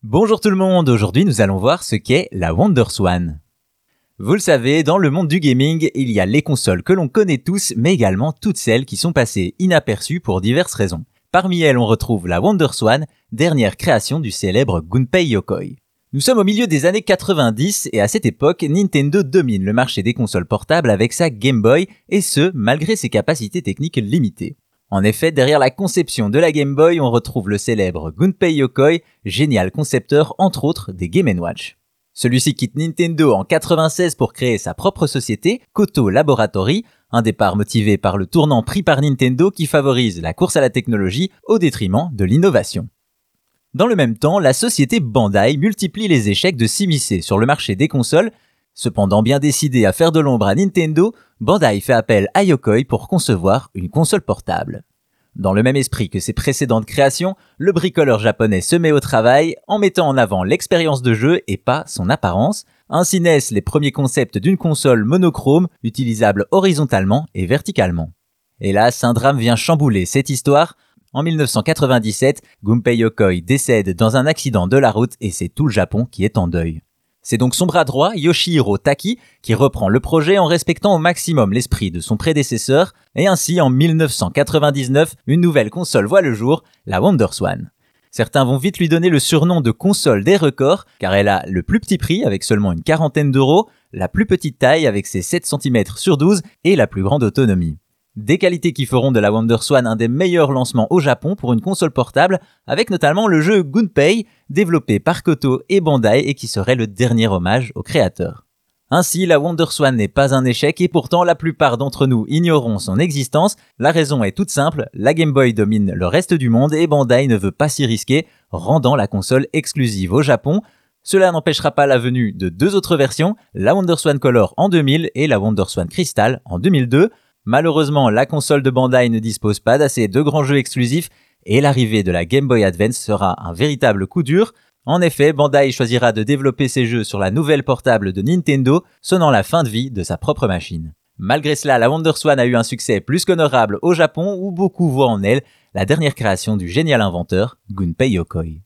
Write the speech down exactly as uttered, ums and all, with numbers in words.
Bonjour tout le monde, aujourd'hui nous allons voir ce qu'est la WonderSwan. Vous le savez, dans le monde du gaming, il y a les consoles que l'on connaît tous, mais également toutes celles qui sont passées inaperçues pour diverses raisons. Parmi elles, on retrouve la WonderSwan, dernière création du célèbre Gunpei Yokoi. Nous sommes au milieu des années quatre-vingt-dix et à cette époque, Nintendo domine le marché des consoles portables avec sa Game Boy, et ce, malgré ses capacités techniques limitées. En effet, derrière la conception de la Game Boy, on retrouve le célèbre Gunpei Yokoi, génial concepteur entre autres des Game and Watch. Celui-ci quitte Nintendo en quatre-vingt-seize pour créer sa propre société, Koto Laboratory, un départ motivé par le tournant pris par Nintendo qui favorise la course à la technologie au détriment de l'innovation. Dans le même temps, la société Bandai multiplie les échecs de s'immiscer sur le marché des consoles. Cependant bien décidé à faire de l'ombre à Nintendo, Bandai fait appel à Yokoi pour concevoir une console portable. Dans le même esprit que ses précédentes créations, le bricoleur japonais se met au travail en mettant en avant l'expérience de jeu et pas son apparence. Ainsi naissent les premiers concepts d'une console monochrome utilisable horizontalement et verticalement. Hélas, un drame vient chambouler cette histoire. En dix-neuf cent quatre-vingt-dix-sept, Gunpei Yokoi décède dans un accident de la route et c'est tout le Japon qui est en deuil. C'est donc son bras droit, Yoshihiro Taki, qui reprend le projet en respectant au maximum l'esprit de son prédécesseur, et ainsi en dix-neuf cent quatre-vingt-dix-neuf, une nouvelle console voit le jour, la WonderSwan. Certains vont vite lui donner le surnom de console des records, car elle a le plus petit prix avec seulement une quarantaine d'euros, la plus petite taille avec ses sept centimètres sur douze et la plus grande autonomie. Des qualités qui feront de la WonderSwan un des meilleurs lancements au Japon pour une console portable, avec notamment le jeu Gunpei, développé par Koto et Bandai et qui serait le dernier hommage au créateur. Ainsi, la WonderSwan n'est pas un échec et pourtant la plupart d'entre nous ignorons son existence. La raison est toute simple, la Game Boy domine le reste du monde et Bandai ne veut pas s'y risquer, rendant la console exclusive au Japon. Cela n'empêchera pas la venue de deux autres versions, la WonderSwan Color en deux mille et la WonderSwan Crystal en deux mille deux. Malheureusement, la console de Bandai ne dispose pas d'assez de grands jeux exclusifs et l'arrivée de la Game Boy Advance sera un véritable coup dur. En effet, Bandai choisira de développer ses jeux sur la nouvelle portable de Nintendo, sonnant la fin de vie de sa propre machine. Malgré cela, la WonderSwan a eu un succès plus qu'honorable au Japon où beaucoup voient en elle la dernière création du génial inventeur Gunpei Yokoi.